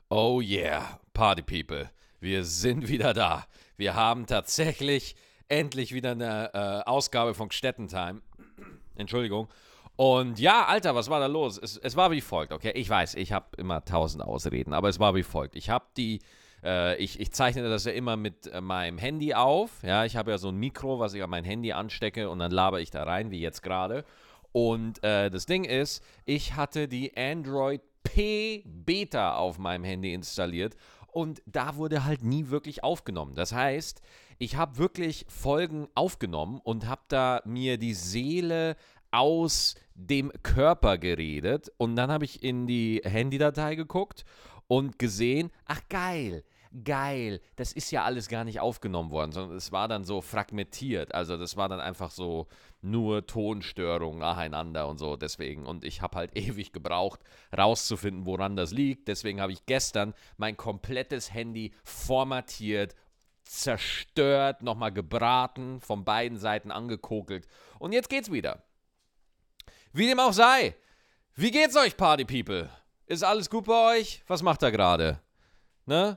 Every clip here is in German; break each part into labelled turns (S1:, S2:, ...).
S1: Oh yeah, Party People, wir sind wieder da. Wir haben tatsächlich endlich wieder eine Ausgabe von Gstettentime. Entschuldigung. Und ja, Alter, was war da los? Es war wie folgt, okay? Ich weiß, ich habe immer tausend Ausreden, aber es war wie folgt. Ich zeichne das ja immer mit meinem Handy auf. Ja, ich habe ja so ein Mikro, was ich an mein Handy anstecke und dann laber ich da rein, wie jetzt gerade. Und das Ding ist, ich hatte die Android P Beta auf meinem Handy installiert und da wurde halt nie wirklich aufgenommen. Das heißt, ich habe wirklich Folgen aufgenommen und habe da mir die Seele aus dem Körper geredet und dann habe ich in die Handydatei geguckt und gesehen, ach geil, geil, das ist ja alles gar nicht aufgenommen worden, sondern es war dann so fragmentiert. Also das war dann einfach so nur Tonstörungen nacheinander und so deswegen. Und ich habe halt ewig gebraucht, rauszufinden, woran das liegt. Deswegen habe ich gestern mein komplettes Handy formatiert, zerstört, nochmal gebraten, von beiden Seiten angekokelt. Und jetzt geht's wieder. Wie dem auch sei. Wie geht's euch, Party People? Ist alles gut bei euch? Was macht ihr gerade? Ne?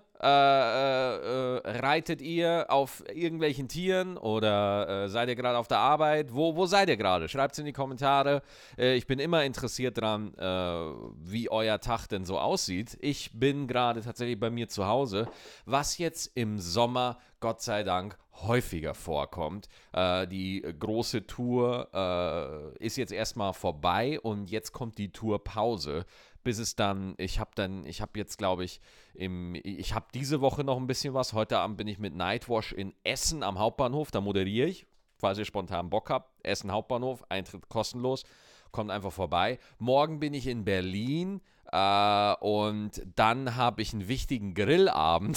S1: Reitet ihr auf irgendwelchen Tieren oder seid ihr gerade auf der Arbeit? Wo seid ihr gerade? Schreibt es in die Kommentare. Ich bin immer interessiert dran, wie euer Tag denn so aussieht. Ich bin gerade tatsächlich bei mir zu Hause, was jetzt im Sommer, Gott sei Dank, häufiger vorkommt. Die große Tour ist jetzt erstmal vorbei und jetzt kommt die Tourpause. Bis es dann, ich habe jetzt, glaube ich, ich habe diese Woche noch ein bisschen was. Heute Abend bin ich mit Nightwash in Essen am Hauptbahnhof, da moderiere ich, falls ihr spontan Bock habt. Essen Hauptbahnhof, Eintritt kostenlos, kommt einfach vorbei. Morgen bin ich in Berlin und dann habe ich einen wichtigen Grillabend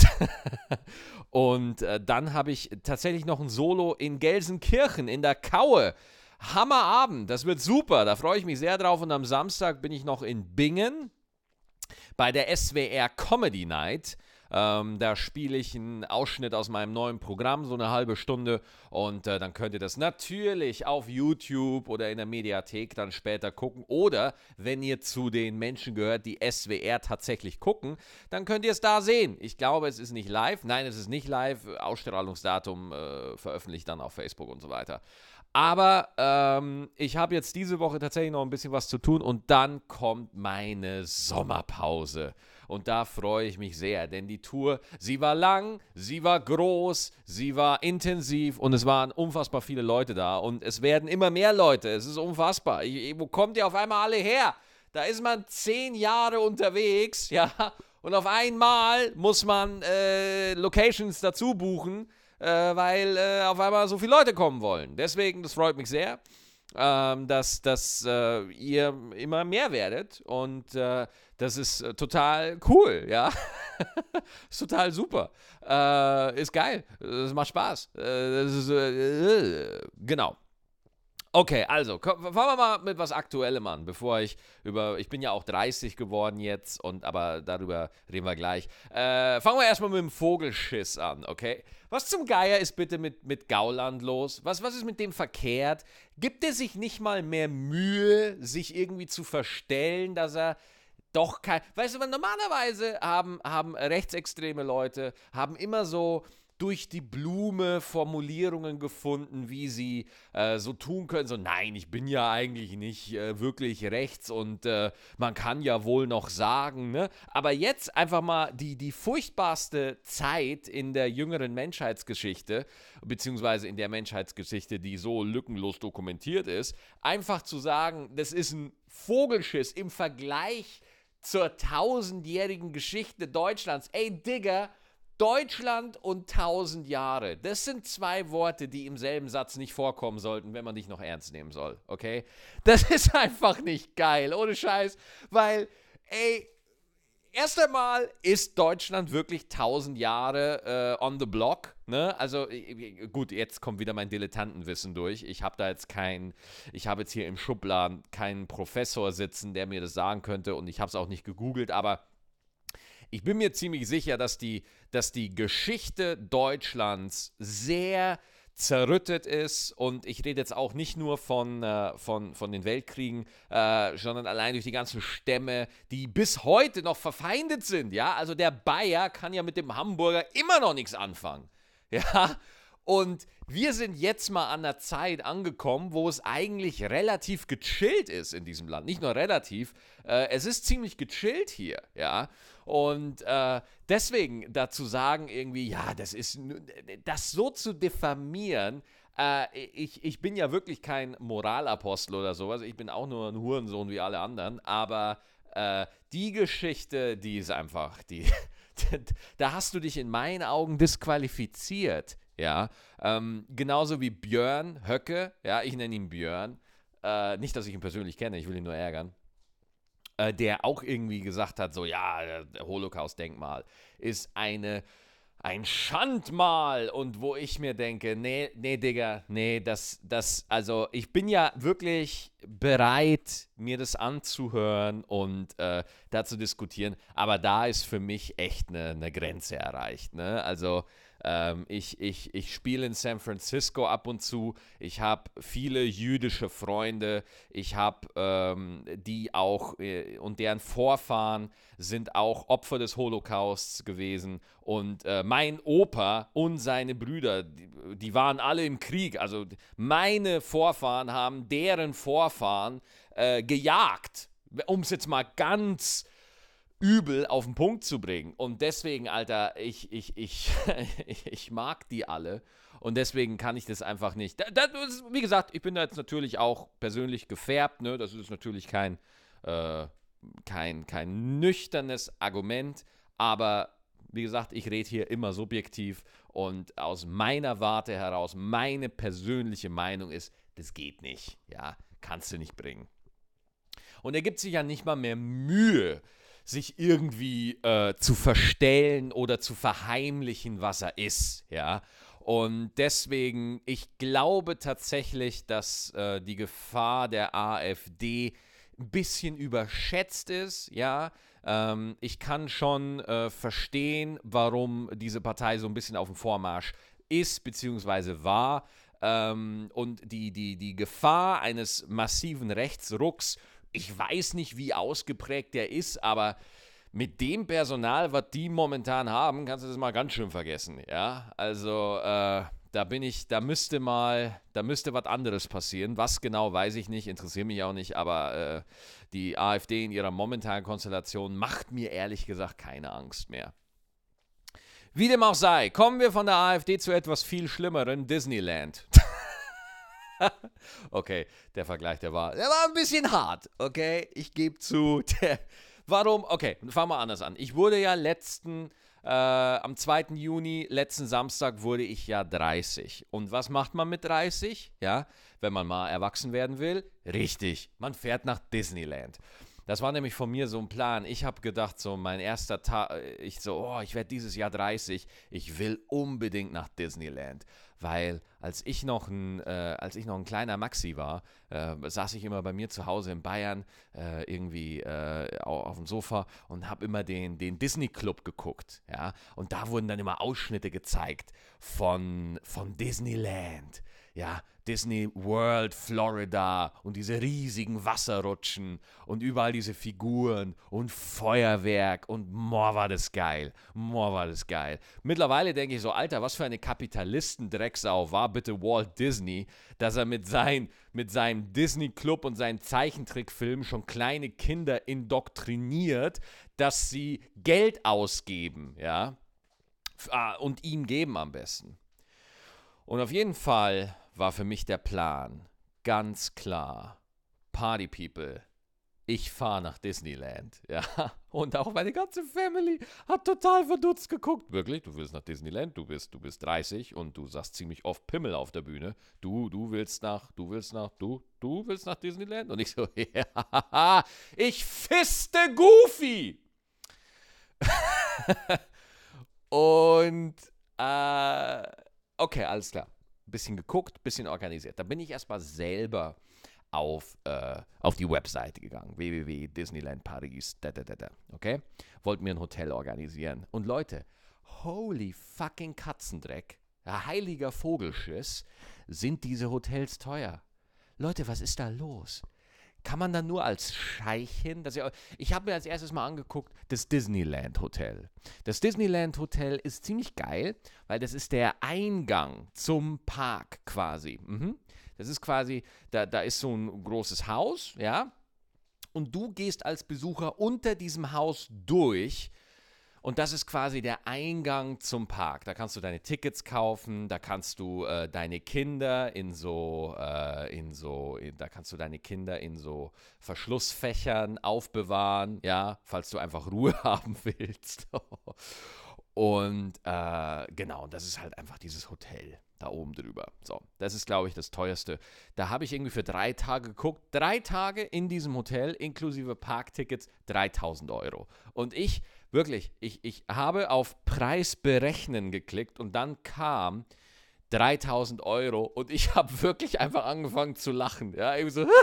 S1: und dann habe ich tatsächlich noch ein Solo in Gelsenkirchen in der Kaue. Hammerabend, das wird super, da freue ich mich sehr drauf und am Samstag bin ich noch in Bingen bei der SWR Comedy Night. Da spiele ich einen Ausschnitt aus meinem neuen Programm, so eine halbe Stunde und dann könnt ihr das natürlich auf YouTube oder in der Mediathek dann später gucken oder wenn ihr zu den Menschen gehört, die SWR tatsächlich gucken, dann könnt ihr es da sehen. Ich glaube, es ist nicht live, nein, es ist nicht live, Ausstrahlungsdatum veröffentlicht dann auf Facebook und so weiter. Aber ich habe jetzt diese Woche tatsächlich noch ein bisschen was zu tun und dann kommt meine Sommerpause. Und da freue ich mich sehr, denn die Tour, sie war lang, sie war groß, sie war intensiv und es waren unfassbar viele Leute da. Und es werden immer mehr Leute, es ist unfassbar. Wo kommt ihr auf einmal alle her? Da ist man 10 Jahre unterwegs, ja, und auf einmal muss man Locations dazu buchen, weil auf einmal so viele Leute kommen wollen. Deswegen, das freut mich sehr, dass ihr immer mehr werdet und das ist total cool, ja. Ist total super. Ist geil. Es macht Spaß. Das ist, genau. Okay, also, fangen wir mal mit was Aktuellem an, bevor ich bin ja auch 30 geworden jetzt, aber darüber reden wir gleich. Fangen wir erstmal mit dem Vogelschiss an, okay? Was zum Geier ist bitte mit Gauland los? Was ist mit dem verkehrt? Gibt er sich nicht mal mehr Mühe, sich irgendwie zu verstellen, dass er doch kein... Weißt du, normalerweise haben rechtsextreme Leute, haben immer so durch die Blume Formulierungen gefunden, wie sie so tun können, so nein, ich bin ja eigentlich nicht wirklich rechts und man kann ja wohl noch sagen, ne? Aber jetzt einfach mal die furchtbarste Zeit in der jüngeren Menschheitsgeschichte, beziehungsweise in der Menschheitsgeschichte, die so lückenlos dokumentiert ist, einfach zu sagen, das ist ein Vogelschiss im Vergleich zur tausendjährigen Geschichte Deutschlands. Ey, Digga, Deutschland und 1000 Jahre. Das sind zwei Worte, die im selben Satz nicht vorkommen sollten, wenn man dich noch ernst nehmen soll, okay? Das ist einfach nicht geil, ohne Scheiß, weil, ey, erst einmal ist Deutschland wirklich 1000 Jahre on the block, ne? Also, gut, jetzt kommt wieder mein Dilettantenwissen durch. Ich habe jetzt hier im Schubladen keinen Professor sitzen, der mir das sagen könnte und ich habe es auch nicht gegoogelt, aber ich bin mir ziemlich sicher, dass die Geschichte Deutschlands sehr zerrüttet ist, und ich rede jetzt auch nicht nur von den Weltkriegen, sondern allein durch die ganzen Stämme, die bis heute noch verfeindet sind, ja, also der Bayer kann ja mit dem Hamburger immer noch nichts anfangen, ja, und wir sind jetzt mal an der Zeit angekommen, wo es eigentlich relativ gechillt ist in diesem Land. Nicht nur relativ, es ist ziemlich gechillt hier, ja. Und deswegen dazu sagen irgendwie, ja, das so zu diffamieren, ich bin ja wirklich kein Moralapostel oder sowas, ich bin auch nur ein Hurensohn wie alle anderen, aber die Geschichte, die ist einfach, da hast du dich in meinen Augen disqualifiziert, ja, genauso wie Björn Höcke, ja, ich nenne ihn Björn, nicht, dass ich ihn persönlich kenne, ich will ihn nur ärgern, der auch irgendwie gesagt hat, so, ja, der Holocaust-Denkmal ist ein Schandmal, und wo ich mir denke, nee, Digga, nee, also ich bin ja wirklich bereit, mir das anzuhören und da zu diskutieren, aber da ist für mich echt eine Grenze erreicht, ne, also ich spiele in San Francisco ab und zu. Ich habe viele jüdische Freunde. Ich habe die auch und deren Vorfahren sind auch Opfer des Holocausts gewesen. Und mein Opa und seine Brüder, die waren alle im Krieg. Also meine Vorfahren haben deren Vorfahren gejagt. Um es jetzt mal ganz übel auf den Punkt zu bringen. Und deswegen, Alter, ich mag die alle. Und deswegen kann ich das einfach nicht. Wie gesagt, ich bin da jetzt natürlich auch persönlich gefärbt. Ne? Das ist natürlich kein nüchternes Argument. Aber wie gesagt, ich rede hier immer subjektiv. Und aus meiner Warte heraus, meine persönliche Meinung ist, das geht nicht. Ja, kannst du nicht bringen. Und er gibt sich ja nicht mal mehr Mühe, sich irgendwie zu verstellen oder zu verheimlichen, was er ist, ja. Und deswegen, ich glaube tatsächlich, dass die Gefahr der AfD ein bisschen überschätzt ist, ja. Ich kann schon verstehen, warum diese Partei so ein bisschen auf dem Vormarsch ist, beziehungsweise war. Und die Gefahr eines massiven Rechtsrucks, ich weiß nicht, wie ausgeprägt der ist, aber mit dem Personal, was die momentan haben, kannst du das mal ganz schön vergessen, ja. Also da müsste was anderes passieren. Was genau, weiß ich nicht, interessiert mich auch nicht, aber die AfD in ihrer momentanen Konstellation macht mir ehrlich gesagt keine Angst mehr. Wie dem auch sei, kommen wir von der AfD zu etwas viel Schlimmeren, Disneyland. Okay, der Vergleich, der war ein bisschen hart, okay? Ich gebe zu. Warum? Okay, fangen wir anders an. Ich wurde ja am 2. Juni, letzten Samstag, wurde ich ja 30. Und was macht man mit 30? Ja, wenn man mal erwachsen werden will? Richtig, man fährt nach Disneyland. Das war nämlich von mir so ein Plan. Ich habe gedacht, so mein erster Tag, ich werde dieses Jahr 30. Ich will unbedingt nach Disneyland. Weil als ich noch ein kleiner Maxi war, saß ich immer bei mir zu Hause in Bayern irgendwie auf dem Sofa und habe immer den Disney Club geguckt. Ja? Und da wurden dann immer Ausschnitte gezeigt von Disneyland. Ja, Disney World, Florida und diese riesigen Wasserrutschen und überall diese Figuren und Feuerwerk und war das geil. War das geil. Mittlerweile denke ich so, Alter, was für eine Kapitalistendrecksau war bitte Walt Disney, dass er mit seinem Disney Club und seinen Zeichentrickfilmen schon kleine Kinder indoktriniert, dass sie Geld ausgeben, ja, und ihm geben am besten. Und auf jeden Fall war für mich der Plan ganz klar: Party People, ich fahre nach Disneyland, ja. Und auch meine ganze Family hat total verdutzt geguckt. Wirklich, du willst nach Disneyland, du bist 30 und du sagst ziemlich oft Pimmel auf der Bühne. Du willst nach Disneyland? Und ich so, ja, ich fiste Goofy! Und, okay, alles klar. Bisschen geguckt, bisschen organisiert. Da bin ich erstmal selber auf die Webseite gegangen. www.Disneyland Paris. Okay? Wollten mir ein Hotel organisieren. Und Leute, holy fucking Katzendreck. ja, heiliger Vogelschiss, sind diese Hotels teuer. Leute, was ist da los? Kann man dann nur als Scheich hin? Ich habe mir als erstes mal angeguckt, das Disneyland Hotel. Das Disneyland Hotel ist ziemlich geil, weil das ist der Eingang zum Park quasi. Das ist quasi, da ist so ein großes Haus, ja, und du gehst als Besucher unter diesem Haus durch. Und das ist quasi der Eingang zum Park. Da kannst du deine Tickets kaufen, da kannst du deine Kinder da kannst du deine Kinder in so Verschlussfächern aufbewahren, ja, falls du einfach Ruhe haben willst. Und genau, das ist halt einfach dieses Hotel da oben drüber. So, das ist, glaube ich, das teuerste. Da habe ich irgendwie für 3 Tage geguckt. 3 Tage in diesem Hotel, inklusive Parktickets, 3.000 Euro. Und ich habe auf Preis berechnen geklickt und dann kam 3.000 Euro und ich habe wirklich einfach angefangen zu lachen. Ja, irgendwie so.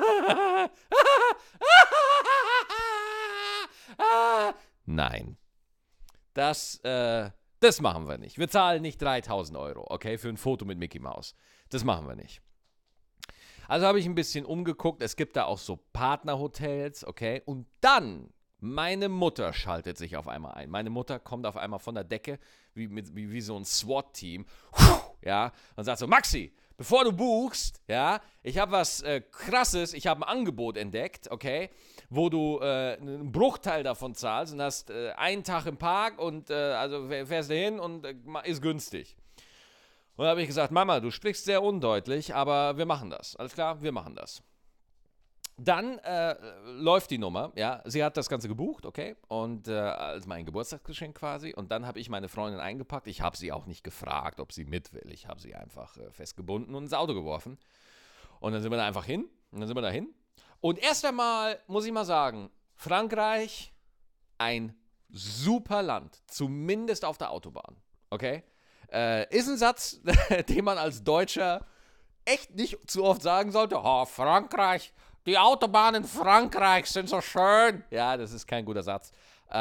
S1: Nein. Das machen wir nicht. Wir zahlen nicht 3.000 Euro, okay, für ein Foto mit Mickey Mouse. Das machen wir nicht. Also habe ich ein bisschen umgeguckt. Es gibt da auch so Partnerhotels, okay. Und dann, meine Mutter schaltet sich auf einmal ein. Meine Mutter kommt auf einmal von der Decke, wie so ein SWAT-Team, ja, und sagt so, Maxi, bevor du buchst, ja, ich habe was Krasses, ich habe ein Angebot entdeckt, okay, wo du einen Bruchteil davon zahlst und hast einen Tag im Park und also fährst du hin und ist günstig. Und da habe ich gesagt, Mama, du sprichst sehr undeutlich, aber wir machen das. Alles klar, wir machen das. Dann läuft die Nummer, ja, sie hat das Ganze gebucht, okay, und als mein Geburtstagsgeschenk quasi, und dann habe ich meine Freundin eingepackt, ich habe sie auch nicht gefragt, ob sie mit will, ich habe sie einfach festgebunden und ins Auto geworfen und dann sind wir da einfach hin, und erst einmal, muss ich mal sagen, Frankreich, ein super Land, zumindest auf der Autobahn, okay, ist ein Satz, den man als Deutscher echt nicht zu oft sagen sollte, oh, Frankreich, die Autobahnen in Frankreich sind so schön. Ja, das ist kein guter Satz.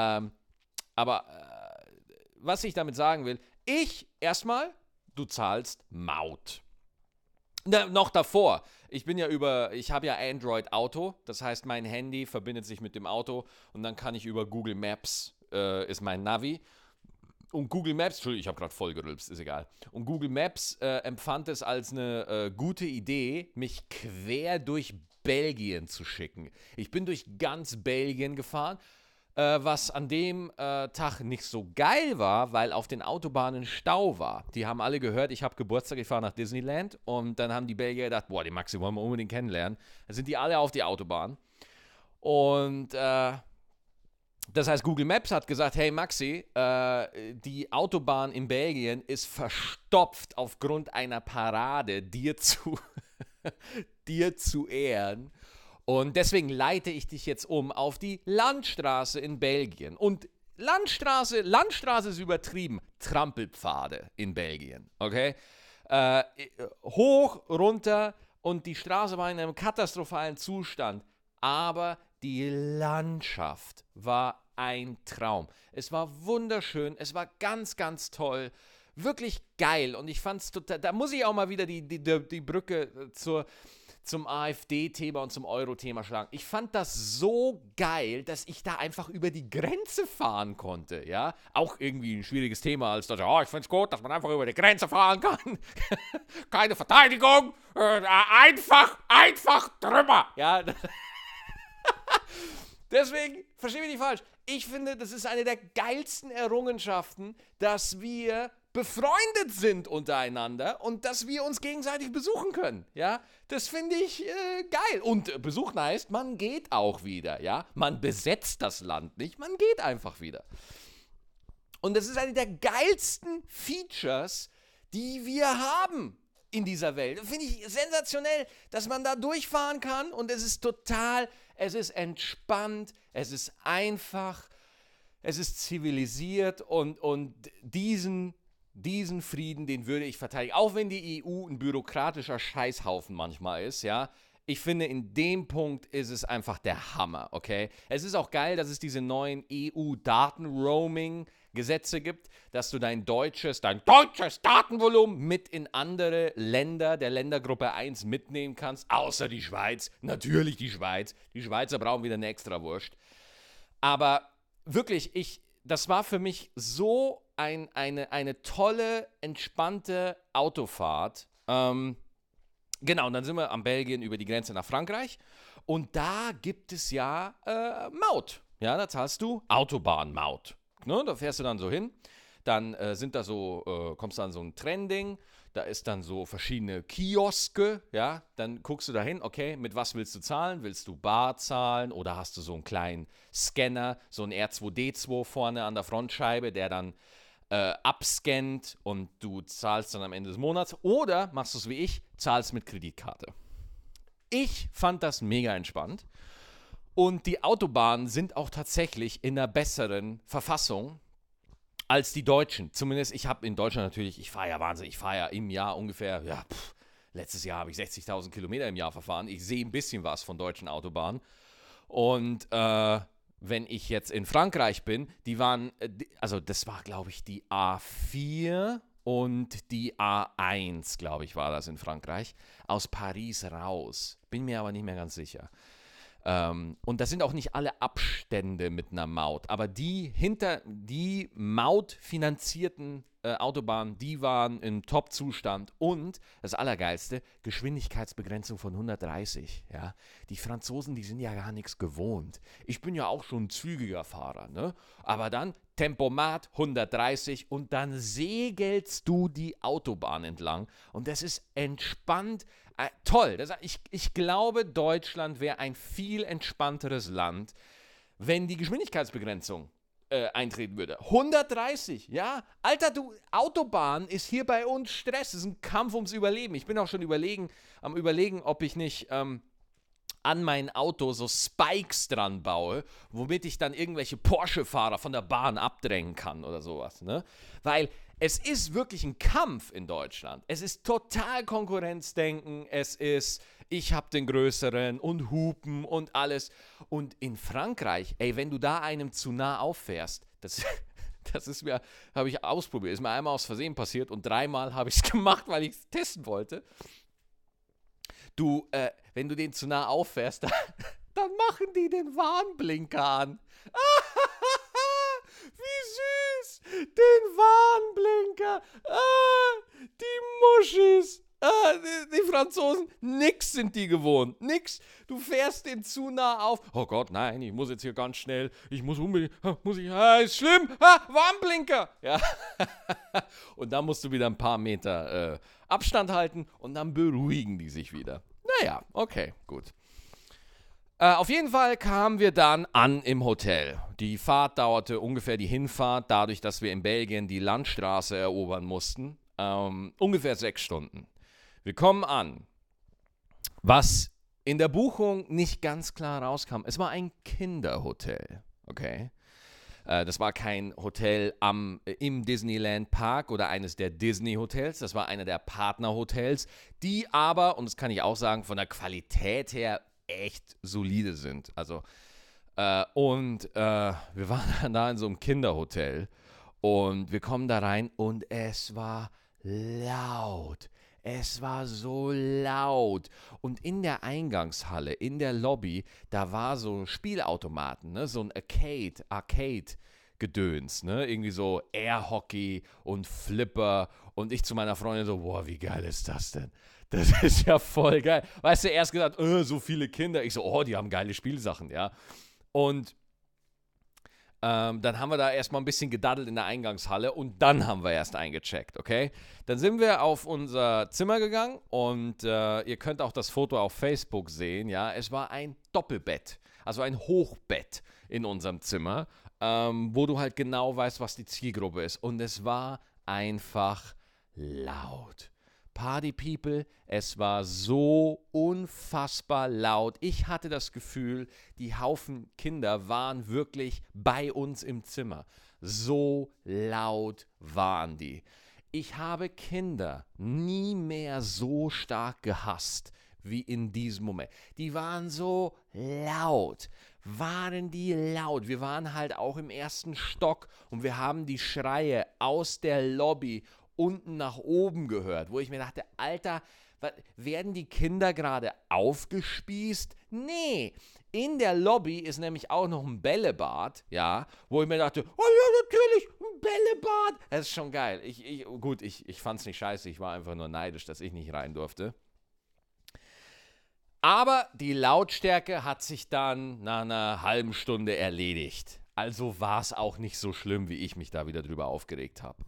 S1: Aber was ich damit sagen will, erstmal, du zahlst Maut. Noch davor, ich habe ja Android Auto, das heißt, mein Handy verbindet sich mit dem Auto und dann kann ich über Google Maps, ist mein Navi. Und Google Maps, Entschuldigung, ich habe gerade voll gerülpst, ist egal. Und Google Maps empfand es als eine gute Idee, mich quer durch Belgien zu schicken. Ich bin durch ganz Belgien gefahren, was an dem Tag nicht so geil war, weil auf den Autobahnen Stau war. Die haben alle gehört, ich habe Geburtstag, ich fahre nach Disneyland und dann haben die Belgier gedacht, boah, die Maxi wollen wir unbedingt kennenlernen. Dann sind die alle auf die Autobahn. Und das heißt, Google Maps hat gesagt, hey Maxi, die Autobahn in Belgien ist verstopft aufgrund einer Parade dir zu ehren. Und deswegen leite ich dich jetzt um auf die Landstraße in Belgien. Und Landstraße ist übertrieben. Trampelpfade in Belgien, okay? Hoch, runter und die Straße war in einem katastrophalen Zustand. Aber die Landschaft war ein Traum. Es war wunderschön, es war ganz, ganz toll. Wirklich geil. Und ich fand es total, da muss ich auch mal wieder die Brücke zum AfD-Thema und zum Euro-Thema schlagen. Ich fand das so geil, dass ich da einfach über die Grenze fahren konnte, ja. Auch irgendwie ein schwieriges Thema als Deutscher. Oh, ich finde es gut, dass man einfach über die Grenze fahren kann. Keine Verteidigung. Einfach drüber. Ja. Deswegen, versteh mich nicht falsch, ich finde, das ist eine der geilsten Errungenschaften, dass wir befreundet sind untereinander und dass wir uns gegenseitig besuchen können, ja, das finde ich geil. Und besuchen heißt, man geht auch wieder, ja, man besetzt das Land nicht, man geht einfach wieder. Und das ist eine der geilsten Features, die wir haben in dieser Welt. Finde ich sensationell, dass man da durchfahren kann und es ist entspannt, es ist einfach, es ist zivilisiert und diesen Frieden, den würde ich verteidigen. Auch wenn die EU ein bürokratischer Scheißhaufen manchmal ist, ja. Ich finde, in dem Punkt ist es einfach der Hammer, okay? Es ist auch geil, dass es diese neuen EU-Daten-Roaming-Gesetze gibt, dass du dein deutsches Datenvolumen mit in andere Länder der Ländergruppe 1 mitnehmen kannst, außer die Schweiz. Natürlich die Schweiz. Die Schweizer brauchen wieder eine Extrawurst. Aber wirklich, das war für mich so eine tolle, entspannte Autofahrt. Genau, und dann sind wir am Belgien über die Grenze nach Frankreich. Und da gibt es ja Maut. Ja, da zahlst du Autobahnmaut. Ne, da fährst du dann so hin. Dann kommst du an so ein Trending. Da ist dann so verschiedene Kioske. Ja, dann guckst du da hin, okay, mit was willst du zahlen? Willst du bar zahlen oder hast du so einen kleinen Scanner, so einen R2D2 vorne an der Frontscheibe, der dann abscannt und du zahlst dann am Ende des Monats, oder machst du es wie ich, zahlst mit Kreditkarte. Ich fand das mega entspannt und die Autobahnen sind auch tatsächlich in einer besseren Verfassung als die Deutschen. Zumindest ich habe in Deutschland natürlich, ich fahre ja im Jahr ungefähr, letztes Jahr habe ich 60.000 Kilometer im Jahr verfahren. Ich sehe ein bisschen was von deutschen Autobahnen und wenn ich jetzt in Frankreich bin, das war, glaube ich, die A4 und die A1, glaube ich, war das in Frankreich, aus Paris raus. Bin mir aber nicht mehr ganz sicher. Und das sind auch nicht alle Abstände mit einer Maut, aber die mautfinanzierten Autobahnen, die waren im Top-Zustand und das Allergeilste, Geschwindigkeitsbegrenzung von 130. Ja? Die Franzosen, die sind ja gar nichts gewohnt. Ich bin ja auch schon ein zügiger Fahrer, ne? Aber dann Tempomat 130 und dann segelst du die Autobahn entlang und das ist entspannt. Toll. Ich glaube, Deutschland wäre ein viel entspannteres Land, wenn die Geschwindigkeitsbegrenzung eintreten würde. 130, ja? Alter, Autobahn ist hier bei uns Stress. Es ist ein Kampf ums Überleben. Ich bin auch schon am Überlegen, ob ich nicht an mein Auto so Spikes dran baue, womit ich dann irgendwelche Porsche-Fahrer von der Bahn abdrängen kann oder sowas, ne? Weil es ist wirklich ein Kampf in Deutschland. Es ist total Konkurrenzdenken. Es ist, ich habe den Größeren und Hupen und alles. Und in Frankreich, ey, wenn du da einem zu nah auffährst, das habe ich ausprobiert. Ist mir einmal aus Versehen passiert und 3-mal habe ich es gemacht, weil ich es testen wollte. Wenn du den zu nah auffährst, dann machen die den Warnblinker an. Wie süß! Den Warnblinker! Die Muschis! Die Franzosen, nix sind die gewohnt. Nix. Du fährst den zu nah auf. Oh Gott, nein, ich muss jetzt hier ganz schnell. Ich muss unbedingt. Ist schlimm. Warnblinker! Ja. Und dann musst du wieder ein paar Meter Abstand halten und dann beruhigen die sich wieder. Naja, okay, gut. Auf jeden Fall kamen wir dann an im Hotel. Die Fahrt dauerte ungefähr die Hinfahrt, dadurch, dass wir in Belgien die Landstraße erobern mussten, ungefähr 6 Stunden. Wir kommen an. Was in der Buchung nicht ganz klar rauskam, es war ein Kinderhotel, okay? Das war kein Hotel im Disneyland Park oder eines der Disney-Hotels. Das war einer der Partnerhotels, die aber, und das kann ich auch sagen, von der Qualität her echt solide sind. Also, wir waren dann da in so einem Kinderhotel und wir kommen da rein und es war laut. Es war so laut. Und in der Eingangshalle, in der Lobby, da war so ein Spielautomaten, ne? So ein Arcade-Gedöns, ne? Irgendwie so Airhockey und Flipper. Und ich zu meiner Freundin so, boah, wie geil ist das denn? Das ist ja voll geil. Weißt du, erst gesagt, so viele Kinder. Ich so, oh, die haben geile Spielsachen, ja. Und dann haben wir da erstmal ein bisschen gedaddelt in der Eingangshalle und dann haben wir erst eingecheckt, okay? Dann sind wir auf unser Zimmer gegangen und ihr könnt auch das Foto auf Facebook sehen, ja? Es war ein Doppelbett, also ein Hochbett in unserem Zimmer, wo du halt genau weißt, was die Zielgruppe ist. Und es war einfach laut. Party People, es war so unfassbar laut. Ich hatte das Gefühl, die Haufen Kinder waren wirklich bei uns im Zimmer. So laut waren die. Ich habe Kinder nie mehr so stark gehasst wie in diesem Moment. Die waren so laut. Waren die laut. Wir waren halt auch im ersten Stock und wir haben die Schreie aus der Lobby unten nach oben gehört, wo ich mir dachte, Alter, werden die Kinder gerade aufgespießt? Nee, in der Lobby ist nämlich auch noch ein Bällebad, ja, wo ich mir dachte, oh ja, natürlich, ein Bällebad. Das ist schon geil. Ich fand's nicht scheiße, ich war einfach nur neidisch, dass ich nicht rein durfte. Aber die Lautstärke hat sich dann nach einer halben Stunde erledigt. Also war es auch nicht so schlimm, wie ich mich da wieder drüber aufgeregt habe.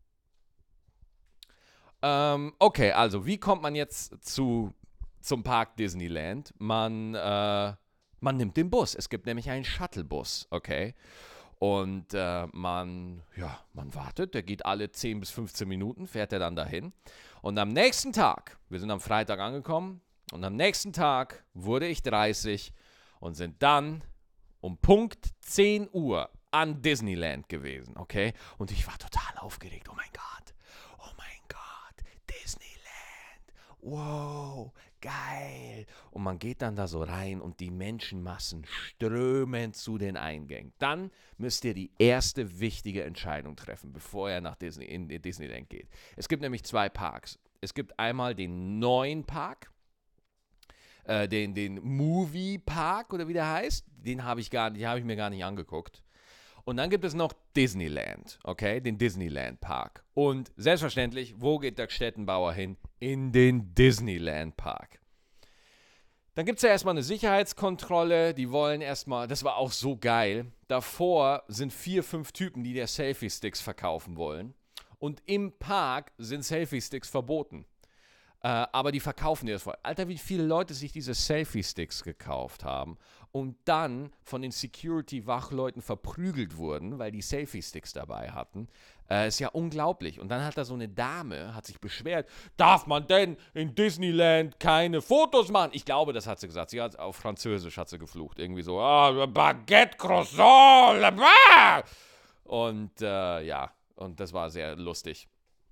S1: Okay, also wie kommt man jetzt zum Park Disneyland? Man nimmt den Bus. Es gibt nämlich einen Shuttlebus, okay? Und man wartet, der geht alle 10 bis 15 Minuten, fährt er dann dahin. Und am nächsten Tag, wir sind am Freitag angekommen, und am nächsten Tag wurde ich 30 und sind dann um Punkt 10 Uhr an Disneyland gewesen, okay? Und ich war total aufgeregt. Oh mein Gott, Disneyland. Wow, geil. Und man geht dann da so rein und die Menschenmassen strömen zu den Eingängen. Dann müsst ihr die erste wichtige Entscheidung treffen, bevor ihr in Disneyland geht. Es gibt nämlich 2 Parks. Es gibt einmal den neuen Park, den Movie Park oder wie der heißt. Den habe ich mir gar nicht angeguckt. Und dann gibt es noch Disneyland, okay, den Disneyland Park. Und selbstverständlich, wo geht der Städtenbauer hin? In den Disneyland Park. Dann gibt es ja erstmal eine Sicherheitskontrolle, die wollen erstmal, das war auch so geil, davor sind 4, 5 Typen, die dir Selfie-Sticks verkaufen wollen. Und im Park sind Selfie-Sticks verboten. Aber die verkaufen dir das voll. Alter, wie viele Leute sich diese Selfie-Sticks gekauft haben und dann von den Security-Wachleuten verprügelt wurden, weil die Selfie-Sticks dabei hatten. Ist ja unglaublich. Und dann hat da so eine Dame, hat sich beschwert, darf man denn in Disneyland keine Fotos machen? Ich glaube, das hat sie gesagt. Sie hat auf Französisch hat sie geflucht. Irgendwie so, Baguette, Croissant, la bas! Und und das war sehr lustig.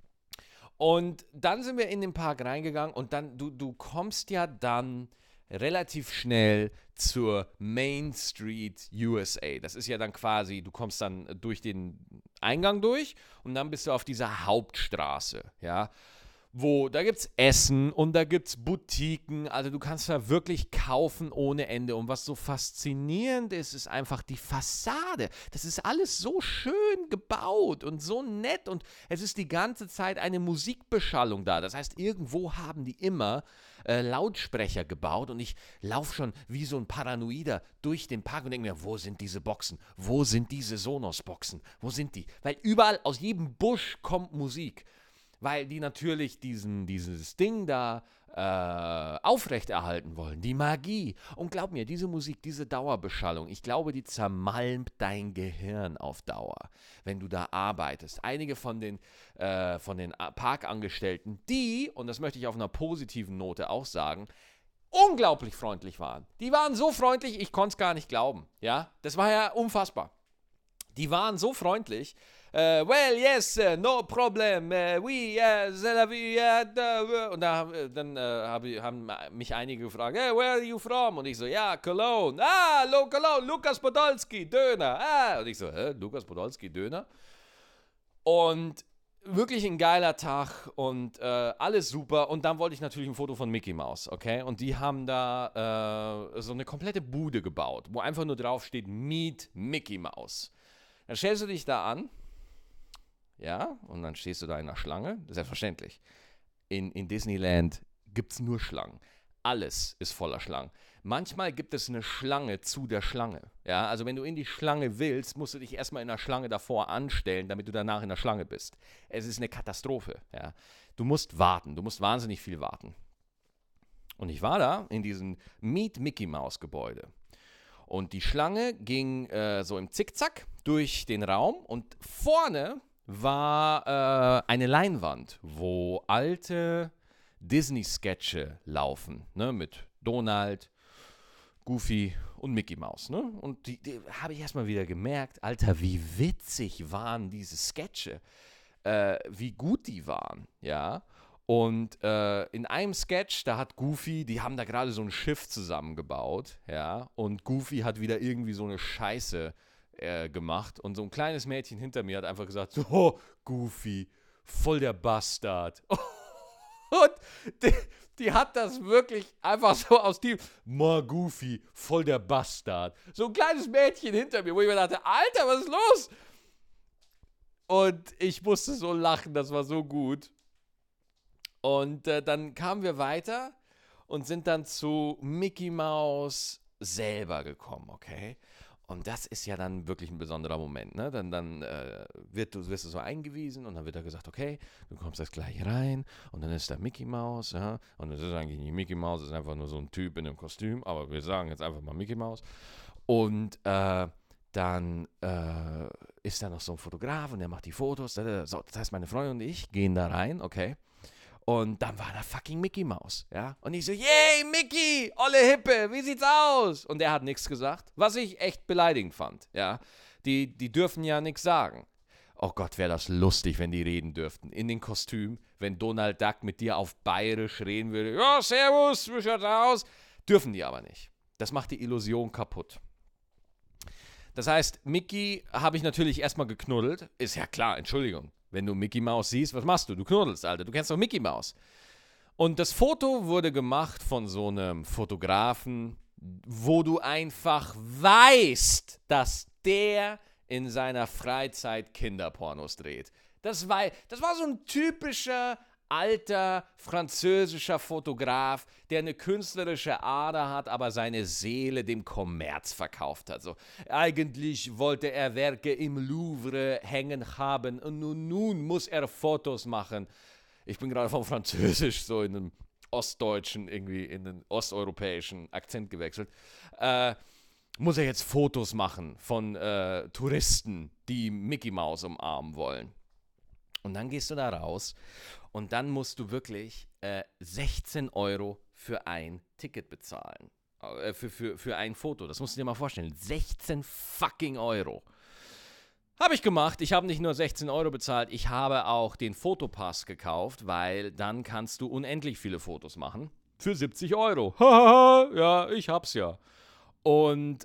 S1: Und dann sind wir in den Park reingegangen und dann, du kommst ja dann relativ schnell zur Main Street USA. Das ist ja dann quasi, du kommst dann durch den Eingang durch und dann bist du auf dieser Hauptstraße, ja. Da gibt's Essen und da gibt's Boutiquen, also du kannst da wirklich kaufen ohne Ende. Und was so faszinierend ist, ist einfach die Fassade. Das ist alles so schön gebaut und so nett und es ist die ganze Zeit eine Musikbeschallung da. Das heißt, irgendwo haben die immer Lautsprecher gebaut und ich laufe schon wie so ein Paranoider durch den Park und denke mir, wo sind diese Boxen? Wo sind diese Sonos-Boxen? Wo sind die? Weil überall, aus jedem Busch kommt Musik. Weil die natürlich dieses Ding da aufrechterhalten wollen, die Magie. Und glaub mir, diese Musik, diese Dauerbeschallung, ich glaube, die zermalmt dein Gehirn auf Dauer, wenn du da arbeitest. Einige von den Parkangestellten, und das möchte ich auf einer positiven Note auch sagen, unglaublich freundlich waren. Die waren so freundlich, ich konnte es gar nicht glauben. Ja, das war ja unfassbar. Die waren so freundlich. Well, yes, no problem. Und dann haben mich einige gefragt, hey, where are you from? Und ich so, ja, Cologne. Cologne, Lukas Podolski, Döner. Und ich so, Lukas Podolski, Döner? Und wirklich ein geiler Tag und alles super. Und dann wollte ich natürlich ein Foto von Mickey Mouse, okay? Und die haben da so eine komplette Bude gebaut, wo einfach nur drauf steht, Meet Mickey Mouse. Dann stellst du dich da an, ja, und dann stehst du da in der Schlange, selbstverständlich. In Disneyland gibt es nur Schlangen. Alles ist voller Schlangen. Manchmal gibt es eine Schlange zu der Schlange. Ja, also wenn du in die Schlange willst, musst du dich erstmal in der Schlange davor anstellen, damit du danach in der Schlange bist. Es ist eine Katastrophe. Ja. Du musst warten, du musst wahnsinnig viel warten. Und ich war da in diesem Meet Mickey Mouse Gebäude. Und die Schlange ging so im Zickzack durch den Raum und vorne war eine Leinwand, wo alte Disney-Sketche laufen, ne, mit Donald, Goofy und Mickey Mouse. Ne? Und die habe ich erstmal wieder gemerkt, Alter, wie witzig waren diese Sketche, wie gut die waren, ja. Und in einem Sketch, da hat Goofy, die haben da gerade so ein Schiff zusammengebaut, ja, und Goofy hat wieder irgendwie so eine Scheiße gemacht und so ein kleines Mädchen hinter mir hat einfach gesagt, so, oh, Goofy, voll der Bastard. Und die hat das wirklich einfach so aus dem, Ma Goofy, voll der Bastard. So ein kleines Mädchen hinter mir, wo ich mir dachte, Alter, was ist los? Und ich musste so lachen, das war so gut. Und dann kamen wir weiter und sind dann zu Mickey Mouse selber gekommen, okay? Und das ist ja dann wirklich ein besonderer Moment, ne? Dann wirst du so eingewiesen und dann wird da gesagt, okay, du kommst jetzt gleich rein und dann ist da Mickey Mouse, ja? Und das ist eigentlich nicht Mickey Mouse, das ist einfach nur so ein Typ in einem Kostüm, aber wir sagen jetzt einfach mal Mickey Mouse. Und dann ist da noch so ein Fotograf und der macht die Fotos. So, das heißt, meine Freundin und ich gehen da rein, okay? Und dann war da fucking Mickey Mouse, ja? Und ich so, yay, Mickey, olle Hippe, wie sieht's aus? Und er hat nichts gesagt, was ich echt beleidigend fand, ja? Die dürfen ja nichts sagen. Oh Gott, wäre das lustig, wenn die reden dürften. In den Kostüm, wenn Donald Duck mit dir auf Bayerisch reden würde. Ja, servus, wie schaut's aus? Dürfen die aber nicht. Das macht die Illusion kaputt. Das heißt, Mickey habe ich natürlich erstmal geknuddelt. Ist ja klar, Entschuldigung. Wenn du Mickey Mouse siehst, was machst du? Du knuddelst, Alter. Du kennst doch Mickey Mouse. Und das Foto wurde gemacht von so einem Fotografen, wo du einfach weißt, dass der in seiner Freizeit Kinderpornos dreht. Das war so ein typischer alter französischer Fotograf, der eine künstlerische Ader hat, aber seine Seele dem Kommerz verkauft hat. So, eigentlich wollte er Werke im Louvre hängen haben und nun muss er Fotos machen. Ich bin gerade vom Französisch so in den ostdeutschen, irgendwie in den osteuropäischen Akzent gewechselt. Muss er jetzt Fotos machen von Touristen, die Mickey Mouse umarmen wollen. Und dann gehst du da raus und dann musst du wirklich 16 Euro für ein Ticket bezahlen. Für ein Foto. Das musst du dir mal vorstellen. 16 fucking Euro. Habe ich gemacht. Ich habe nicht nur 16 Euro bezahlt, ich habe auch den Fotopass gekauft, weil dann kannst du unendlich viele Fotos machen. Für 70 Euro. Haha, ja, ich hab's ja. Und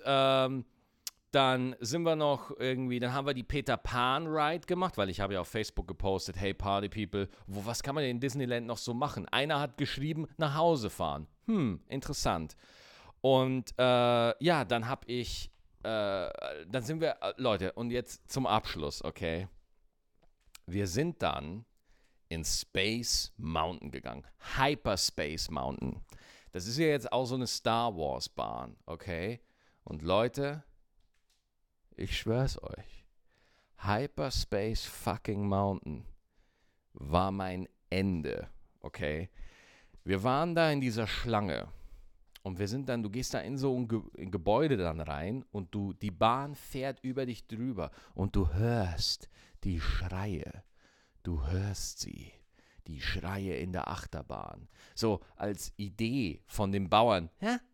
S1: dann sind wir noch irgendwie, dann haben wir die Peter Pan Ride gemacht, weil ich habe ja auf Facebook gepostet, hey Party People, was kann man denn in Disneyland noch so machen? Einer hat geschrieben, nach Hause fahren. Interessant. Und ja, dann habe ich, dann sind wir, Leute, und jetzt zum Abschluss, okay? Wir sind dann in Space Mountain gegangen. Hyperspace Mountain. Das ist ja jetzt auch so eine Star Wars Bahn, okay? Und Leute, ich schwör's euch, Hyperspace fucking Mountain war mein Ende, okay? Wir waren da in dieser Schlange und wir sind dann, du gehst da in so ein Gebäude dann rein und die Bahn fährt über dich drüber und du hörst die Schreie, du hörst sie, die Schreie in der Achterbahn. So als Idee von den Bauern,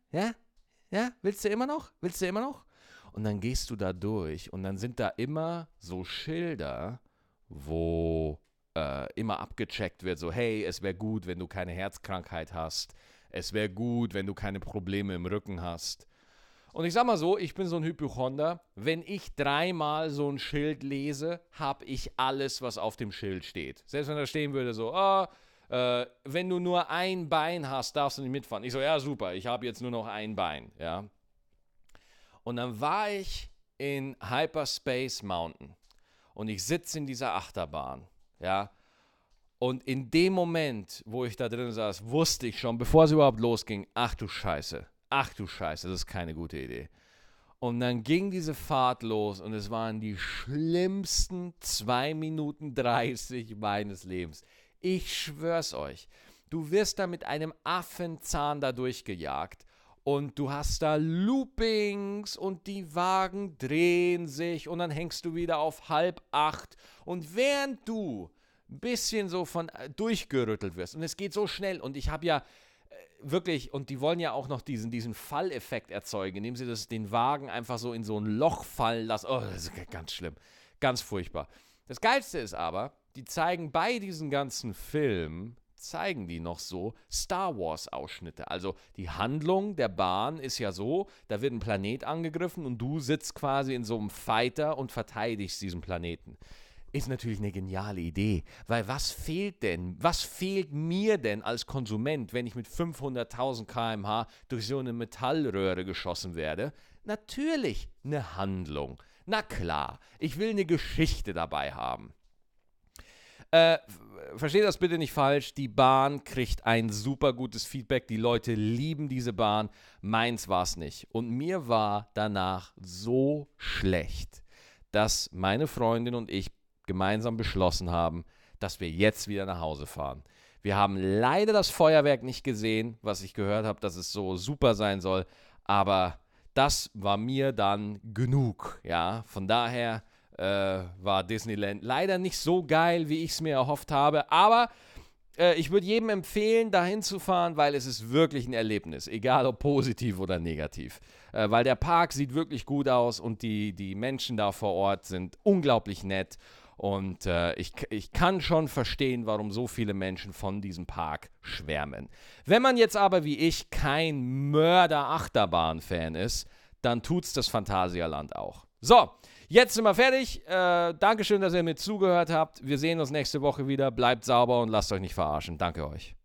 S1: ja, willst du immer noch? Und dann gehst du da durch und dann sind da immer so Schilder, wo immer abgecheckt wird, so hey, es wäre gut, wenn du keine Herzkrankheit hast, es wäre gut, wenn du keine Probleme im Rücken hast. Und ich sag mal so, ich bin so ein Hypochonder, wenn ich 3-mal so ein Schild lese, habe ich alles, was auf dem Schild steht. Selbst wenn da stehen würde so, wenn du nur ein Bein hast, darfst du nicht mitfahren. Ich so, ja super, ich habe jetzt nur noch ein Bein, ja. Und dann war ich in Hyperspace Mountain und ich sitze in dieser Achterbahn, ja. Und in dem Moment, wo ich da drin saß, wusste ich schon, bevor es überhaupt losging, ach du Scheiße, das ist keine gute Idee. Und dann ging diese Fahrt los und es waren die schlimmsten 2 Minuten 30 meines Lebens. Ich schwör's euch, du wirst da mit einem Affenzahn da durchgejagt. Und du hast da Loopings und die Wagen drehen sich und dann hängst du wieder auf 7:30. Und während du ein bisschen so von durchgerüttelt wirst und es geht so schnell und ich habe ja wirklich, und die wollen ja auch noch diesen Falleffekt erzeugen, indem sie den Wagen einfach so in so ein Loch fallen lassen. Oh, das ist ganz schlimm, ganz furchtbar. Das Geilste ist aber, die zeigen bei diesen ganzen Filmen, zeigen die noch so Star Wars-Ausschnitte. Also die Handlung der Bahn ist ja so, da wird ein Planet angegriffen und du sitzt quasi in so einem Fighter und verteidigst diesen Planeten. Ist natürlich eine geniale Idee, weil was fehlt denn? Was fehlt mir denn als Konsument, wenn ich mit 500.000 km/h durch so eine Metallröhre geschossen werde? Natürlich eine Handlung. Na klar, ich will eine Geschichte dabei haben. Versteht das bitte nicht falsch, die Bahn kriegt ein super gutes Feedback, die Leute lieben diese Bahn, meins war es nicht. Und mir war danach so schlecht, dass meine Freundin und ich gemeinsam beschlossen haben, dass wir jetzt wieder nach Hause fahren. Wir haben leider das Feuerwerk nicht gesehen, was ich gehört habe, dass es so super sein soll, aber das war mir dann genug, ja. Von daher war Disneyland leider nicht so geil, wie ich es mir erhofft habe, aber ich würde jedem empfehlen, dahin zu fahren, weil es ist wirklich ein Erlebnis, egal ob positiv oder negativ. Weil der Park sieht wirklich gut aus und die Menschen da vor Ort sind unglaublich nett. Und ich kann schon verstehen, warum so viele Menschen von diesem Park schwärmen. Wenn man jetzt aber wie ich kein Mörder-Achterbahn-Fan ist, dann tut's das Phantasialand auch. So, jetzt sind wir fertig. Dankeschön, dass ihr mir zugehört habt. Wir sehen uns nächste Woche wieder. Bleibt sauber und lasst euch nicht verarschen. Danke euch.